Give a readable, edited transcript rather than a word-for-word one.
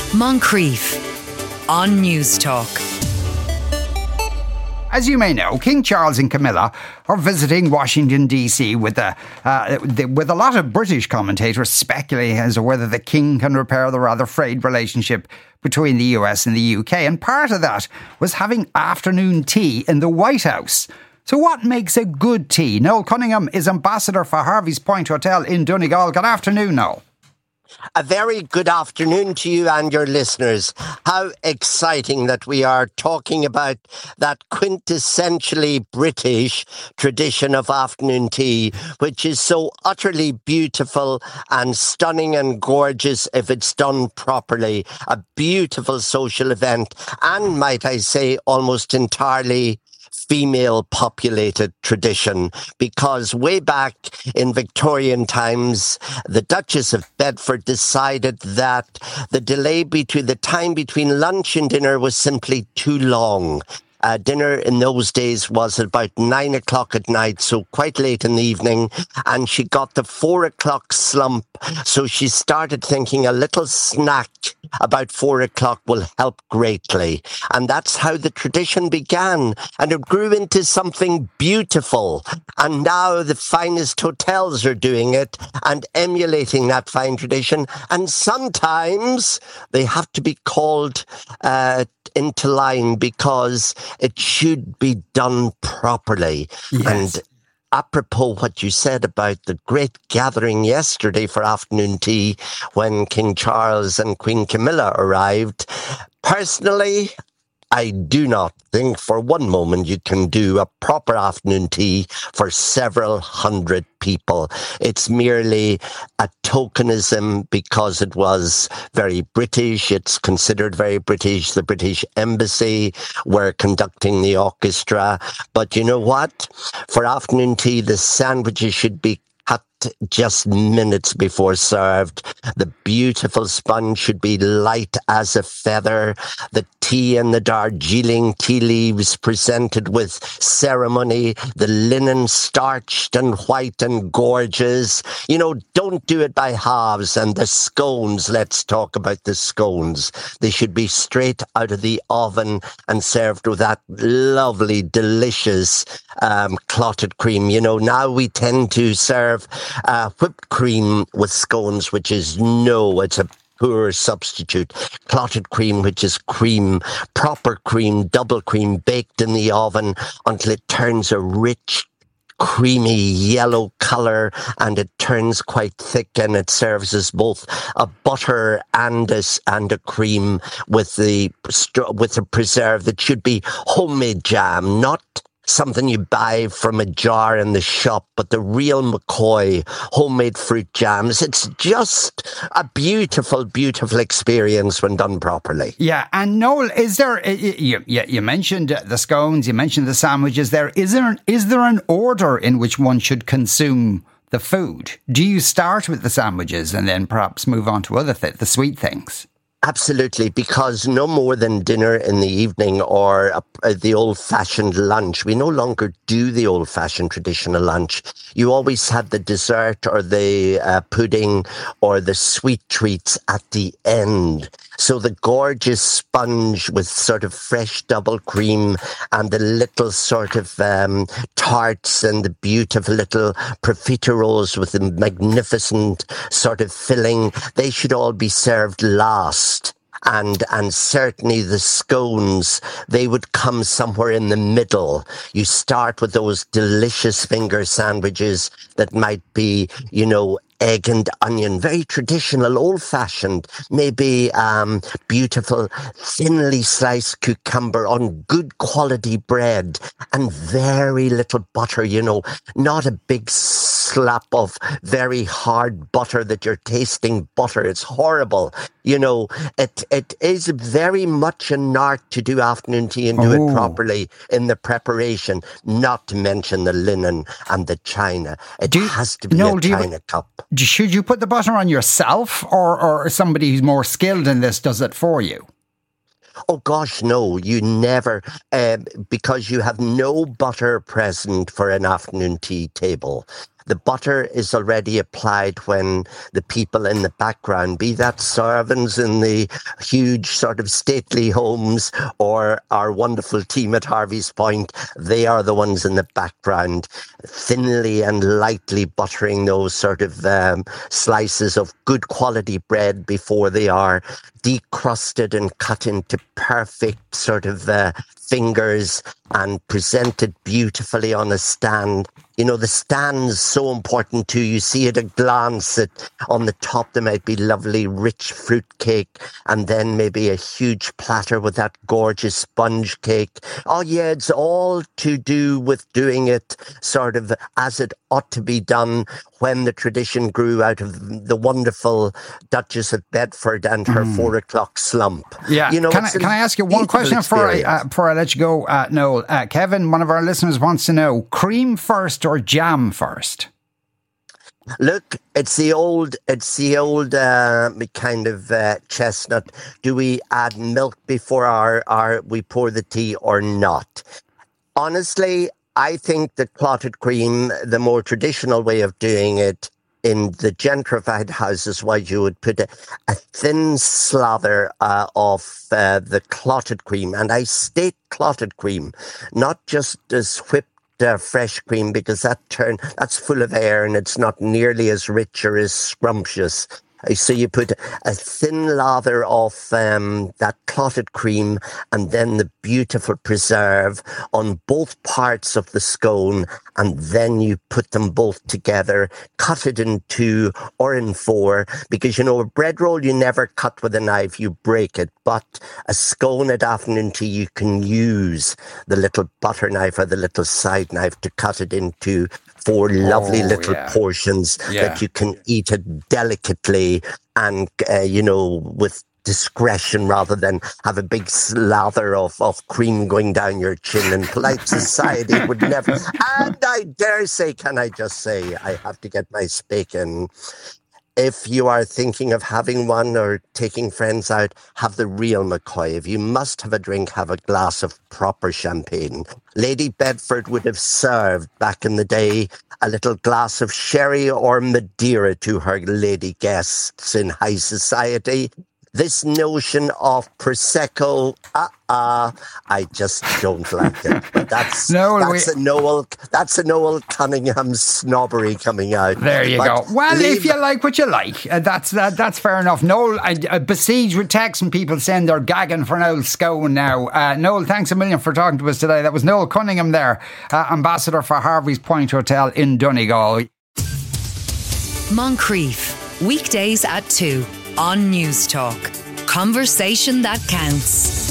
Moncrief on News Talk. As you may know, King Charles and Camilla are visiting Washington, D.C. with a lot of British commentators speculating as to whether the King can repair the rather frayed relationship between the US and the UK. And part of that was having afternoon tea in the White House. So what makes a good tea? Noel Cunningham is ambassador for Harvey's Point Hotel in Donegal. Good afternoon, Noel. A very good afternoon to you and your listeners. How exciting that we are talking about that quintessentially British tradition of afternoon tea, which is so utterly beautiful and stunning and gorgeous if it's done properly. A beautiful social event and, might I say, almost entirely female populated tradition, because way back in Victorian times, the Duchess of Bedford decided that the delay between the time between lunch and dinner was simply too long. Dinner in those days was at about 9 o'clock at night, so quite late in the evening, and she got the 4 o'clock slump, so she started thinking a little snack about 4 o'clock will help greatly. And that's how the tradition began, and it grew into something beautiful. And now the finest hotels are doing it and emulating that fine tradition, and sometimes they have to be called into line because it should be done properly. Yes. And apropos what you said about the great gathering yesterday for afternoon tea when King Charles and Queen Camilla arrived, personally, I do not think for one moment you can do a proper afternoon tea for several hundred people. It's merely a tokenism because it was very British. It's considered very British. The British Embassy were conducting the orchestra. But you know what? For afternoon tea, the sandwiches should be cut just minutes before served. The beautiful sponge should be light as a feather. The tea and the Darjeeling tea leaves presented with ceremony. The linen starched and white and gorgeous. You know, don't do it by halves. And the scones, let's talk about the scones. They should be straight out of the oven and served with that lovely, delicious clotted cream. You know, now we tend to serve whipped cream with scones, which is it's a poor substitute. Clotted cream, which is cream, proper cream, double cream, baked in the oven until it turns a rich, creamy yellow colour, and it turns quite thick, and it serves as both a butter and a cream with the preserve that should be homemade jam, not something you buy from a jar in the shop, but the real McCoy homemade fruit jams. It's just a beautiful, beautiful experience when done properly. Yeah, and Noel, is there? You mentioned the scones, you mentioned the sandwiches. Is there an order in which one should consume the food? Do you start with the sandwiches and then perhaps move on to other the sweet things? Absolutely, because no more than dinner in the evening or the old-fashioned lunch. We no longer do the old-fashioned traditional lunch. You always had the dessert or the pudding or the sweet treats at the end. So the gorgeous sponge with sort of fresh double cream and the little sort of tarts and the beautiful little profiteroles with the magnificent sort of filling, they should all be served last. And certainly the scones, they would come somewhere in the middle. You start with those delicious finger sandwiches that might be, egg and onion, very traditional, old-fashioned, maybe beautiful, thinly sliced cucumber on good quality bread and very little butter, not a big slap of very hard butter that you're tasting butter. It's horrible. It is very much an art to do afternoon tea and do it properly in the preparation, not to mention the linen and the china. It has to be a china cup. Should you put the butter on yourself or somebody who's more skilled in this does it for you? Oh gosh, no, you never, because you have no butter present for an afternoon tea table. the butter is already applied when the people in the background, be that servants in the huge sort of stately homes or our wonderful team at Harvey's Point, they are the ones in the background, thinly and lightly buttering those sort of slices of good quality bread before they are decrusted and cut into perfect sort of fingers and presented beautifully on a stand. You know, the stand's so important too. You see at a glance that on the top there might be lovely rich fruit cake and then maybe a huge platter with that gorgeous sponge cake. Oh yeah, it's all to do with doing it sort of as it ought to be done when the tradition grew out of the wonderful Duchess of Bedford and her 4 o'clock slump. Yeah. You know, can I ask you one question before I let you go, Noel? Kevin, one of our listeners, wants to know, cream first or jam first? Look, it's the old kind of chestnut. Do we add milk before we pour the tea or not? Honestly, I think the clotted cream, the more traditional way of doing it in the gentrified houses, why you would put a thin slather of the clotted cream. And I state clotted cream, not just as whipped fresh cream, because that's full of air and it's not nearly as rich or as scrumptious. So you put a thin lather of that clotted cream and then the beautiful preserve on both parts of the scone, and then you put them both together, cut it in 2 or in 4, because, you know, a bread roll you never cut with a knife, you break it, but a scone at afternoon tea you can use the little butter knife or the little side knife to cut it into 4 lovely little portions that you can eat it delicately and, you know, with discretion rather than have a big slather of cream going down your chin. In polite society would never. And I dare say, can I just say, I have to get my speak in. If you are thinking of having one or taking friends out, have the real McCoy. If you must have a drink, have a glass of proper champagne. Lady Bedford would have served back in the day a little glass of sherry or Madeira to her lady guests in high society. This notion of Prosecco, I just don't like it. But that's a Noel Cunningham snobbery coming out. There you go. Well, if you like what you like, that's fair enough. Noel, besieged with texts and people saying they're gagging for an old scone now. Noel, thanks a million for talking to us today. That was Noel Cunningham there, ambassador for Harvey's Point Hotel in Donegal. Moncrief, weekdays at 2 on News Talk. Conversation that counts.